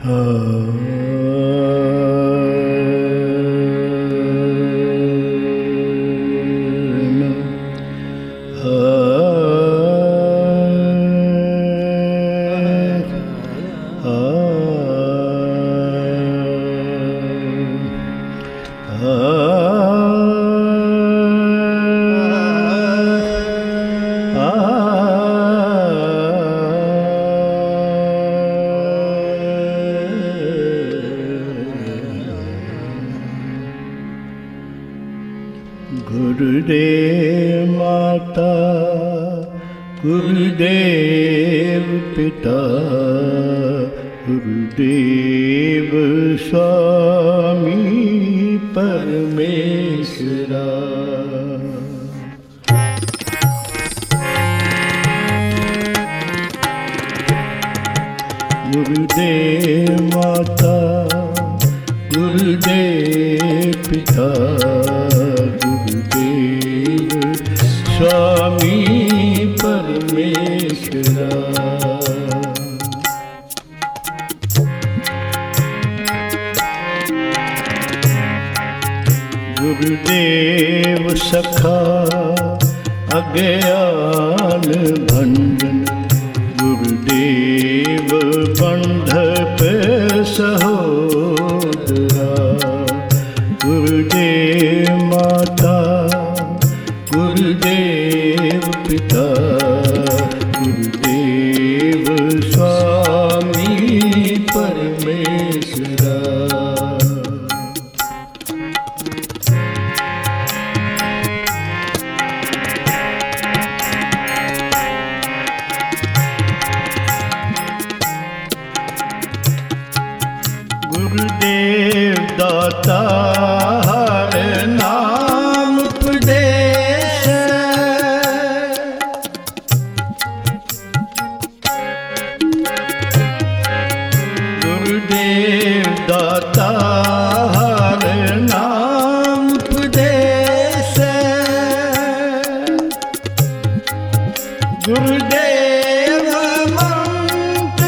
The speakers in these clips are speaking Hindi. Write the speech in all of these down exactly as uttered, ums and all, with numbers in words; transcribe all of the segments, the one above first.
गुरुदेव माता, गुरुदेव पिता, गुरुदेव स्वामी परमेश्वरा। गुरुदेव माता, गुरुदेव पिता, स्वामी परमेश्वरा। गुरुदेव सखा अज्ञान भंजन, गुरुदेव बंधप सहोदरा। गुरुदेव माता, गुरुदेव पिता, गुरुदेव स्वामी परमेश्वरा। गुरुदेव दाता हर नाम उपदेश, गुरुदेव दाता हर नाम उपदेश। गुरुदेव मंत्र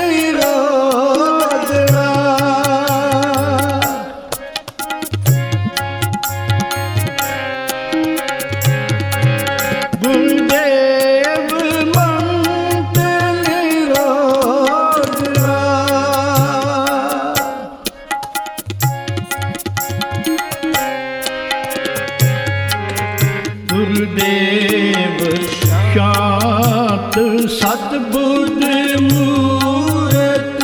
निरोधरा। गुरुदेव मंत्र निरोधरा। गुरुदेव शांत सतबुद्ध मूरत।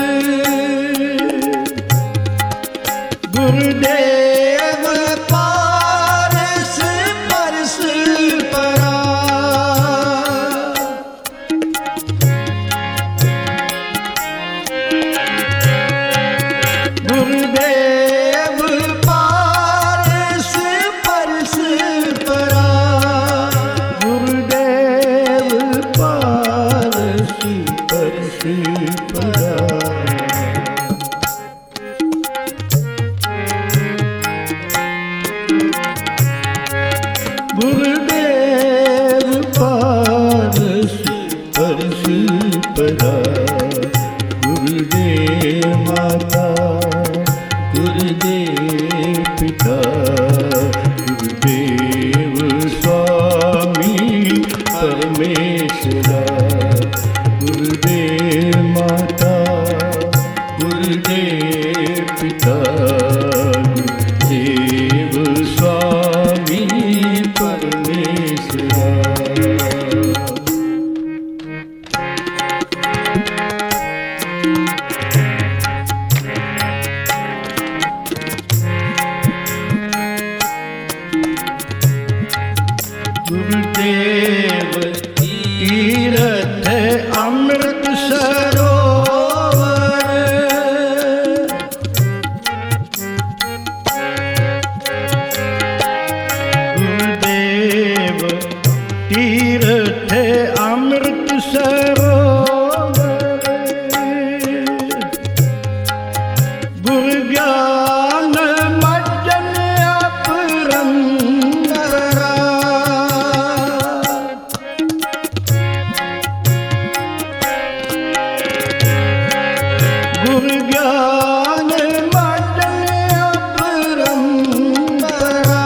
गुरुदेव पारस परस परा। गुरुदेव पारस परस परा। गुरुदेव पारस परस परा। गुरुदेव पारस परस परा। गुरुदेव माता, गुरुदेव पिता, गुरुदेव स्वामी परमेश्वरा। गुरुदेव माता, गुरु ज्ञान मटन अपरंपरा।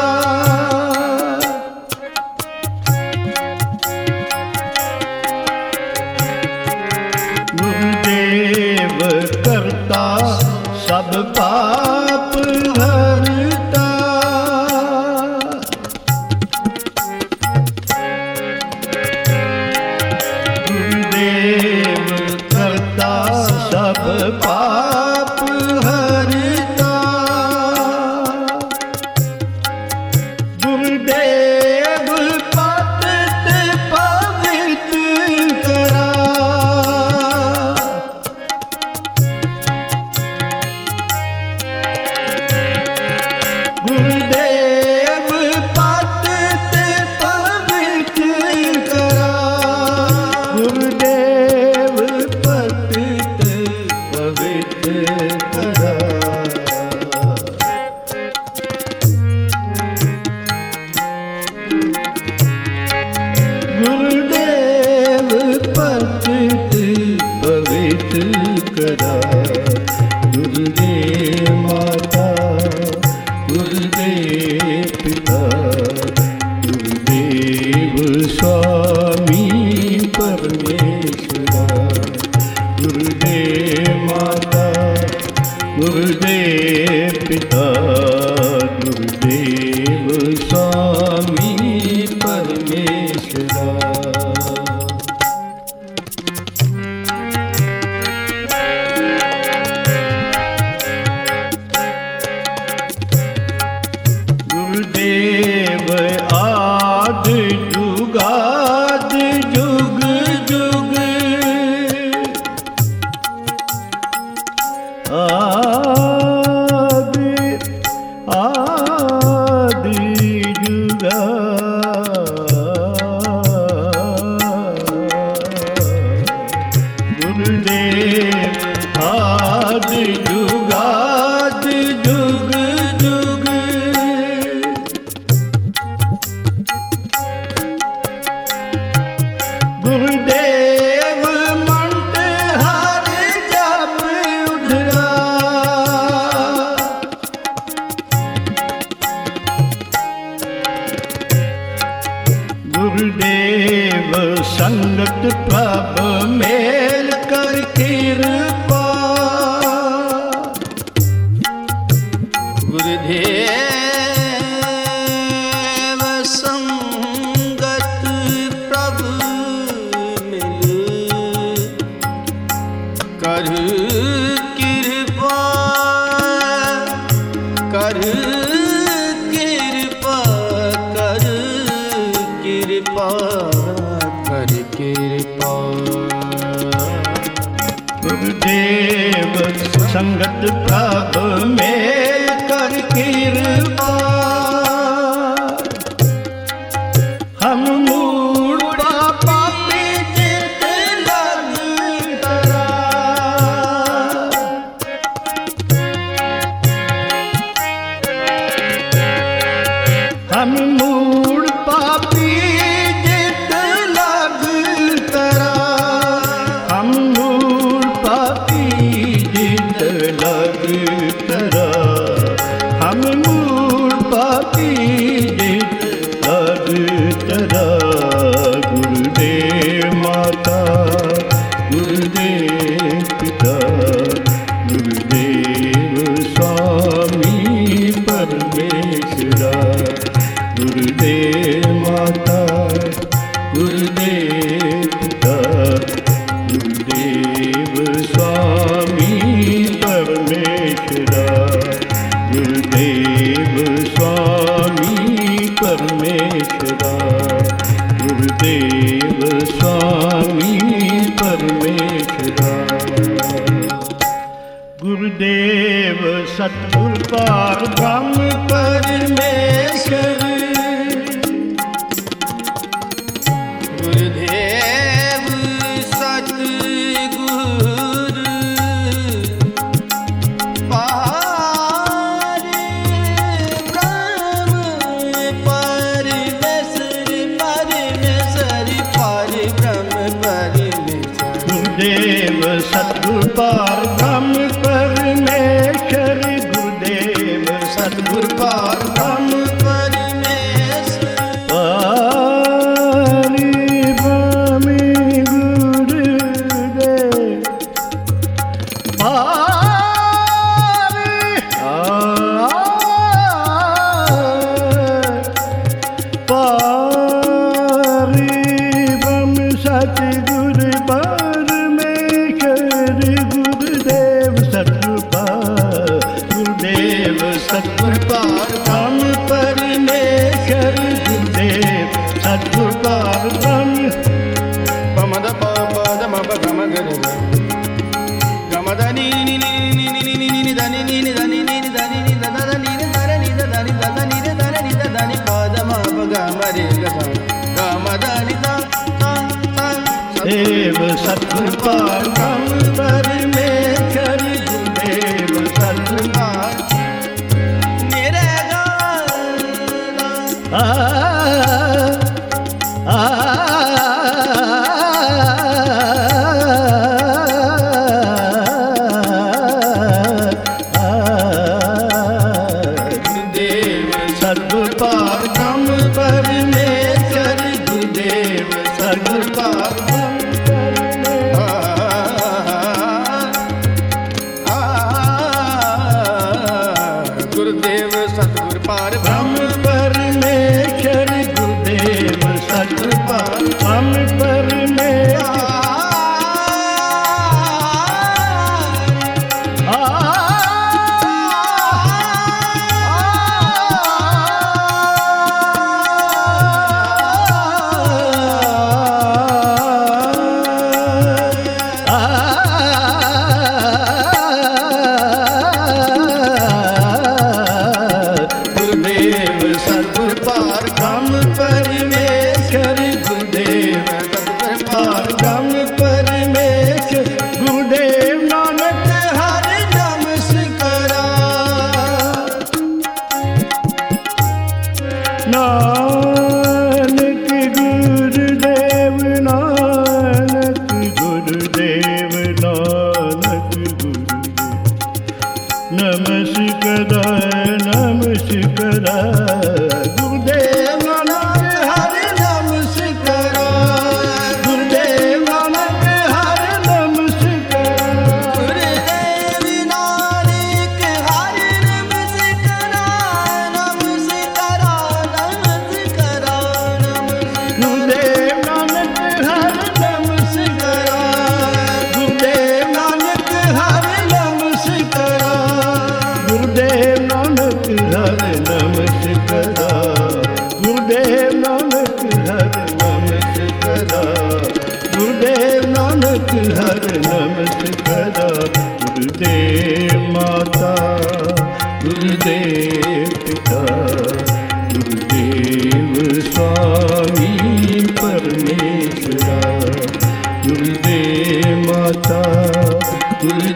गुरुदेव करता सब पाप हरता। गुरुदेव करता सब पाप हरता। गुरुदेव पतित पवित्र करा। गुरुदेव पतित पवित्र करा। गुरुदेव पतित पवित्र करा। गुरुदेव पतित पवित्र करा। गुरुदेव माता, गुरुदेव पिता, गुरुदेव स्वामी परमेश्वरा। गुरुदेव माता, गुरुदेव पिता, गुरुदेव स्वामी परमेश्वरा। गुरुदेव आद जुगाद जुग जुग। आदि आदि जुगाद। गुरुदेव आद जुगाद जुग जुग। गुरुदेव मंट हर जप उधरा। गुरुदेव संगत प्रभ मेल कर कृपा। गुरुदेव संगत प्रभ मिल कर कृपा। कर कृपा कर कृपा कर कृपा। गुरुदेव संगत प्रभ मेल कर कृपा। हम मूढ़ा पापी चित लग तरा। हम मूढ़ पापी जित लग तरा। हम मूढ़ पापी जित लग तरा। हम मूढ़ पापी जित लग तरा। गुरुदेव माता, गुरुदेव पिता, गुरुदेव स्वामी परमेश्वरा। गुरुदेव माता, गुरुदेव पिता, गुरुदेव स्वामी परमेश्वरा। गुरुदेव स्वामी परमेश्वरा। गुरुदेव स्वामी परमेश्वरा। गुरुदेव सतगुरु पार ब्रह्म परमेश्वर। गुरुदेव सतगुरु पार ब्रह्म परमेश्वर। परमेश्वर पार ब्रह्म परमेश्वर। गुरुदेव सतगुरु पार ब्रह्म देव सतगुर परम परमेश्वर गुरुदेव सतगुर मेरे आ आ देव सतगुर परम परमेश्वर गुरुदेव सतगुर गुरुदेव सतगुर पार ब्रह्म परमेश्वर गुरुदेव सतगुर परम परमेश्वर नानक गुरुदेव नानक गुरुदेव नानक गुरुदेव नमस्कार नमस्कार गुरुदेव नानक हरि नमस्कार गुरुदेव नानक हरि नमस्कार गुरुदेव नानक हरि नमस्कार नमस्कार नमस्कार गुरुदेव नानक हरि नमस्कार गुरुदेव नानक हरि नमस्कार गुरुदेव नानक हरि नमस्कार गुरुदेव नानक हरि नमस्कार गुरुदेव नानक हरि नमस्कार गुरुदेव माता गुरुदेव पिता गुरुदेव स्वामी परमेश्वरा गुरुदेव माता गुरुदेव